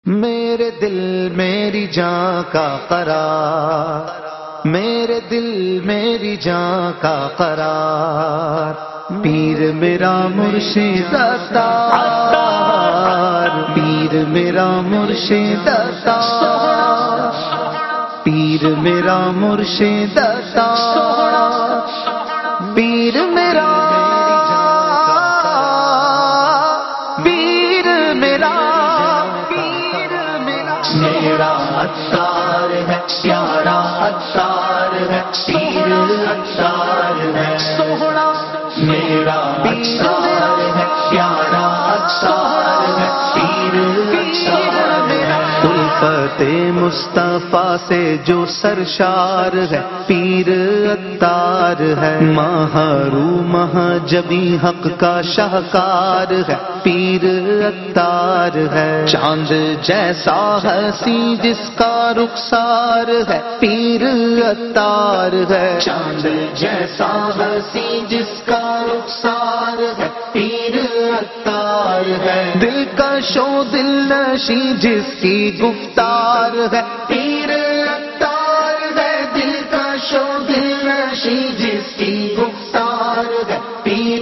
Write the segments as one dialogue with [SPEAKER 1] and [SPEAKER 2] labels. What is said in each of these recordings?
[SPEAKER 1] میرے دل میری جان کا قرار، میرے دل میری جان کا قرار، پیر میرا مرشد عطار، پیر میرا مرشد عطار، پیر میرا مرشد عطار، پیر میرا میرا عطار ہے، پیارا عطار ہے، پیر عطار ہے، سوہنا میرا عطار ہے، پیارا عطار ہے، پیر عطار ہے، الفت مصطفیٰ سے جو سرشار ہے، پیر عطار ہے، محروم جبی حق کا شاہکار ہے، پیر عطار ہے، چاند جیسا حسین جس کا رخسار ہے، پیر عطار ہے، چاند جیسا حسین جس کا رخسار ہے، پیر عطار ہے، دل کا شو دل نشی جس کی گفتار ہے، پیر عطار ہے، دل کا شو دل نشی جس کی گفتار ہے، پیر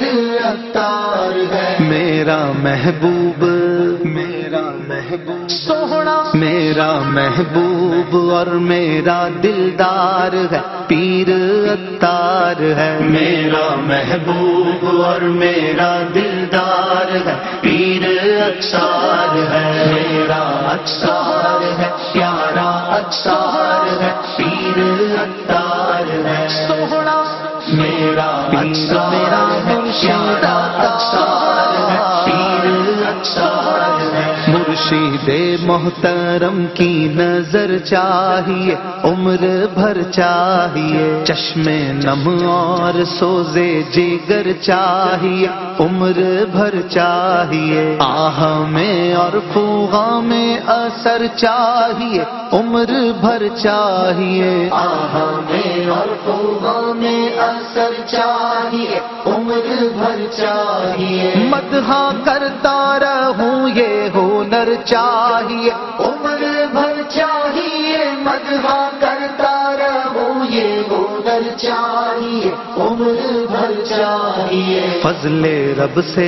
[SPEAKER 1] عطار ہے، میرا محبوب میرا محبوب سوہنا میرا محبوب اور میرا دلدار ہے، پیر عطار ہے، میرا محبوب اور میرا دلدار ہے، پیر عطار ہے، میرا عطار ہے، پیارا عطار ہے، پیر عطار ہے، سوہنا میرا عطار ہے، پیارا عطار ہے، پیر عطار ہے، مرشد محترم کی نظر چاہیے، عمر بھر چاہیے، چشم نم اور سوزے جگر چاہیے، عمر بھر چاہیے، آہ میں اور فوغا میں اثر چاہیے، عمر بھر چاہیے، آہ میں اور فوغا میں اثر چاہیے، عمر بھر چاہیے، مدح کرتا رہوں یہ ہنر چاہیے، عمر بھر چاہیے، مدح کرتا رہوں یہ ہنر چاہیے، عمر بھر چاہیے، فضل رب سے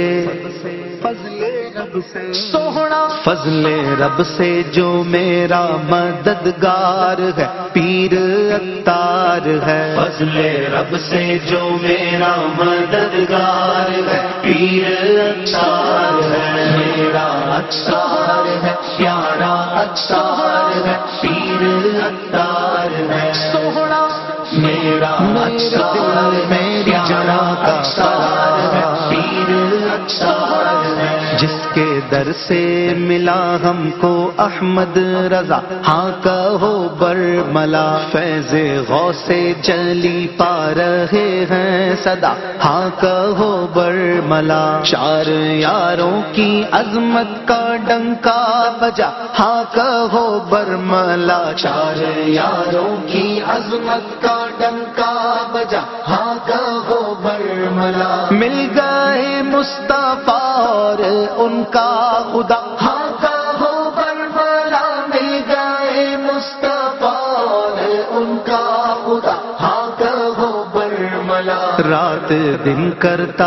[SPEAKER 1] سوہنا فضل رب سے جو میرا مددگار ہے، پیر عطار ہے، فضل رب سے جو میرا مددگار ہے، پیر عطار ہے، میرا عطار ہے، پیارا عطار ہے، پیر عطار ہے، سوہنا میرا عطار ہے، پیارا عطار ہے، پیر عطار ہے، جس کے در سے ملا ہم کو احمد رضا، ہاں کہو برملا، فیض غوث جلی پا رہے ہیں صدا، ہاں کہو برملا، چار یاروں کی عظمت کا ڈنکا بجا، ہاں کہو برملا، چار یاروں کی عظمت کا ڈنکا بجا، ہاں کہو برملا، مل گئے مصطفیٰ اور ان کا خدا، ہاں کہو برملا، مل گئے مصطفیٰ اور ان کا خدا، ہاں کہو برملا، رات دن کرتا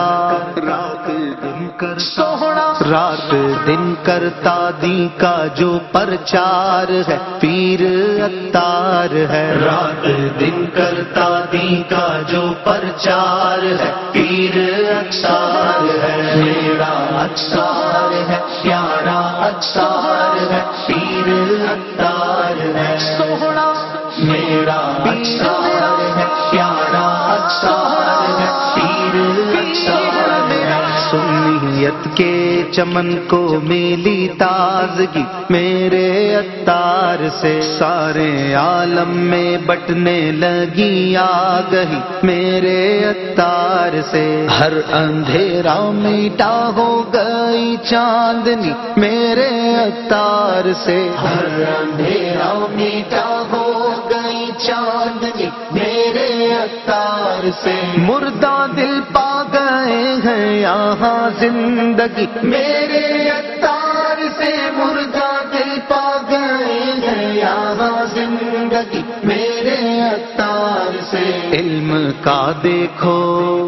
[SPEAKER 1] سوہنا رات دن کرتا دی کا جو پرچار ہے، پیر عطار ہے، رات دن کرتا دی کا جو پرچار ہے، پیر عطار ہے، میرا عطار ہے، پیارا عطار ہے، پیر عطار ہے، سوہنا میرا عطار ہے، پیارا عطار ہے، پیر عطار ہے، سنیت کے چمن کو ملی تازگی میرے عطار سے، سارے عالم میں بٹنے لگی آگہی میرے عطار سے، ہر اندھیرا میٹا ہو گئی چاندنی میرے عطار سے، ہر اندھیرا میٹا ہو گئی چاندنی میرے عطار سے، مردہ دل پا گئے ہیں یہاں زندگی میرے عطار سے، مردہ دل پا علم کا دیکھو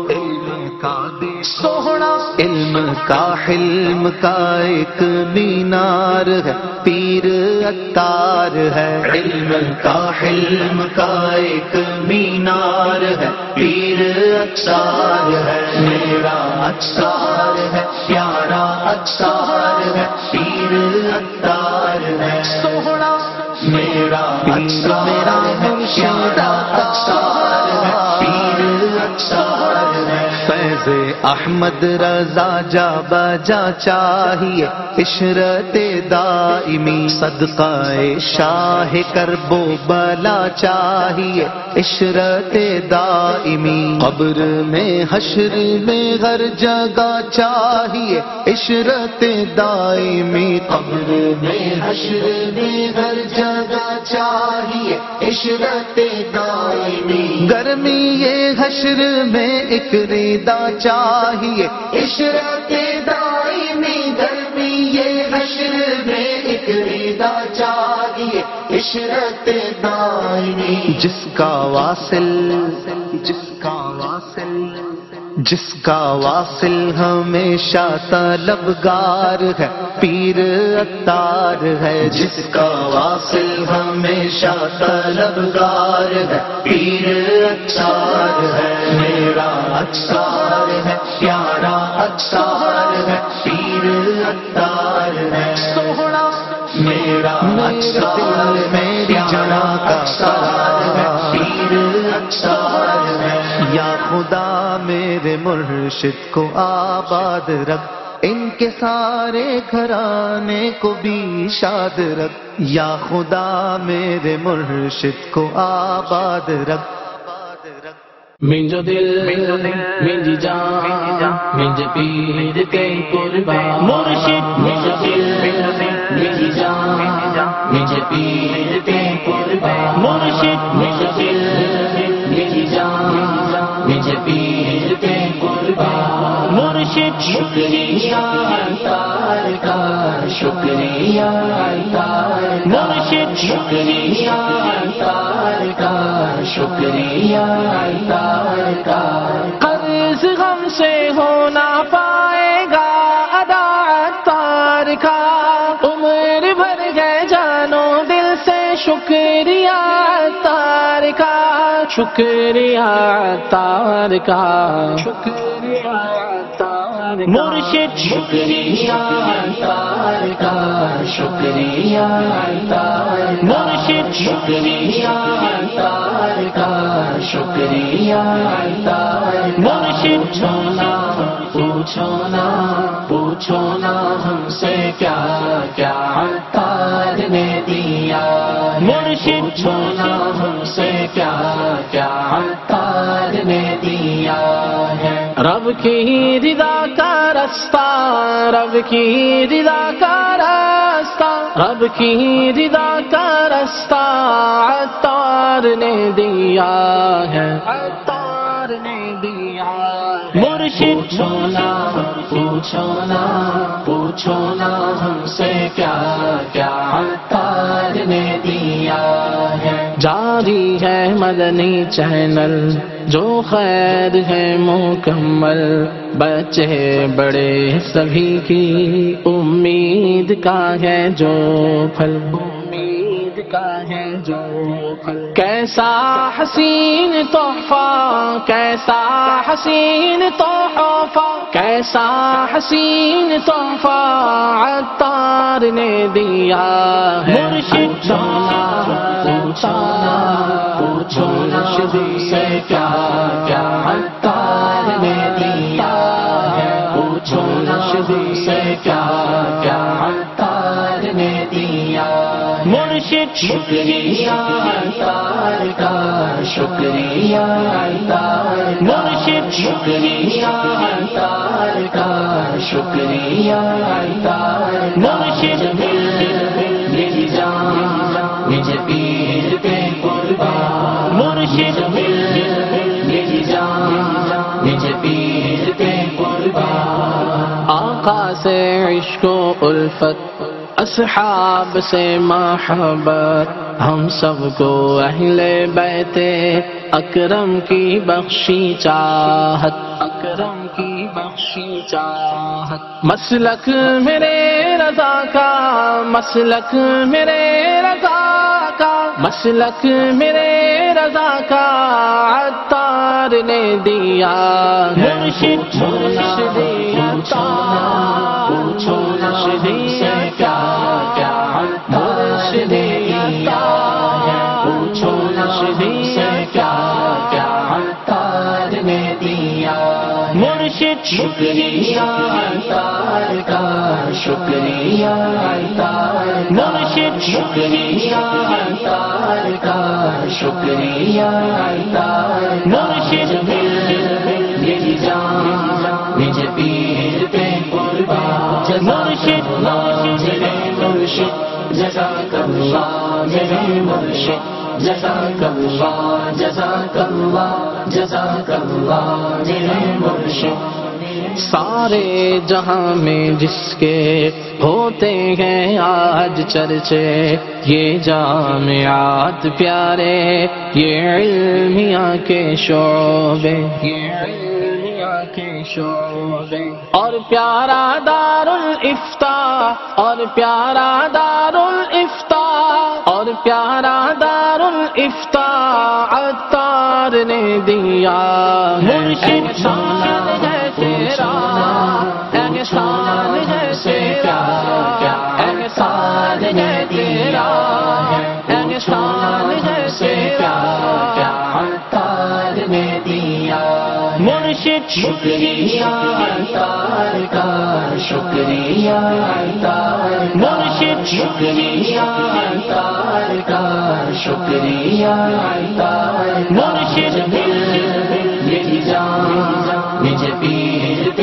[SPEAKER 1] سوہنا، علم کا حلم کا ایک مینار ہے، پیر عطار ہے، علم کا حلم کا ایک مینار ہے، پیر عطار ہے، میرا عطار ہے، پیارا عطار ہے، پیر عطار ہے، سوہنا میرا عطار میرا پیارا عطار ہے، پیر عطار ہے، فیض احمد رضا جا بجا چاہیے، عشرت دائمی صدقہ شاہ کرب و بلا چاہیے، عشرت دائمی قبر میں حشر میں ہر جگہ چاہیے، عشرت دائمی قبر میں حشر میں ہر جگہ چاہیے، عشرت دائمی گرمی یہ حشر میں ایک ردا چاہیے، عشرت دائمی گرمی یہ حشر میں ایک ردا چاہیے، عشرت دائمی جس کا واصل جس کا واصل ہمیشہ طلبگار ہے، پیر عطار ہے، جس کا واصل ہمیشہ طلبگار ہے، پیر عطار ہے، میرا عطار ہے، پیارا عطار ہے، پیر عطار ہے، سوہنا میرا عطار میری جنا کا عطار ہے، پیر عطار ہے، یا خدا میرے مرشد کو آباد رکھ، ان کے سارے گھرانے کو بھی شاد رکھ، یا خدا میرے مرشد کو آباد رکھ،
[SPEAKER 2] منجو دل منجی جان منج پیر کے قربان مرشد، منجو دل منجی جان منج پیر کے قربان مرشد، منجو دل منجی جان منج پیر کے قربان مرشد، شکریہ عطار کا شکریہ عطار مرشد، شکریہ عطار کا شکریہ عطار کا، قرض غم سے ہو نہ پائے گا ادا عطار کا، عمر بھر گئے جانو دل سے شکریہ عطار کا، شکریہ عطار کا، شکریہ عطار مرشد، شکریہ عطار کا شکریہ عطار مرشد، شکریہ عطار کا شکریہ عطار مرشد، پوچھو نا ہم سے کیا کیا عطار نے دیا، مرشد پوچھو نا ہم سے کیا کیا عطار نے دیا ہے، رب کی رضا کا راستہ، رب کی رضا کا راستہ، رب کی رضا کا راستہ عطار نے دیا ہے، عطار نے دیا ہے، مرشد پوچھو نا ہم سے کیا کیا عطار نے دیا ہے، جاری ہے مدنی چینل جو خیر ہے مکمل، بچے بڑے سبھی کی امید کا ہے جو پھل، امید کا ہے جو پھل، کیسا حسین تحفہ، کیسا حسین تحفہ، کیسا حسین تحفہ عطار نے دیا ہے، مرشد پوچھو نا ہم سے کیا کیا عطار نے دیا ہے، پوچھو نا ہم سے کیا کیا عطار نے دیا، مرشد شکریہ عطار کا شکریہ عطار مرشد، شکریہ عطار کا شکریہ عطار مرشد، میری جان مجھے پیر کے قربان مرشد، میری جان مجھے پیر کے قربان، آقا سے عشق و الفت اصحاب سے محبت ہم سب کو اہل بیت اکرم کی بخشی چاہت، اکرم کی بخشی چاہت۔ مسلک میرے رضا کا، مسلک میرے رضا کا، مسلک میرے رضا کا عطار نے دیا ہے۔ مرشد مرشدی عطار، پوچھو نا سے کیا کیا مرشدی عطار، پوچھو نا سے کیا کیا عطار نے دیا۔ مرشد شکریہ عطار کا، شکریہ عطار، مرشد شکریہ عطار کا، شکریہ عطار، مرشد میری جان مجھے پیر پہ قربان، مرشد مرشد مرشد جزاک اللہ، میرے مرشد جزاک اللہ، جزاک اللہ، جزاک اللہ، میرے مرشد۔ سارے جہاں میں جس کے ہوتے ہیں آج چرچے، یہ جامعات پیارے، یہ علمیہ کے شعبے، یہ علمیہ کے شعبے، اور پیارا دار الافتاء، اور پیارا دار الافتاء، اور پیارا دار الافتاء عطار نے دیا۔ مرشد شان ہے تیرا، احسان ہے تیرا، احسان ہے تیرا، احسان ہے تیرا، عطار نے دیا۔ مرشد شکریہ عطار کا، شکریہ عطار، مرشد شکریہ عطار کا، شکریہ عطار، مرشد میری جان مجھے پیر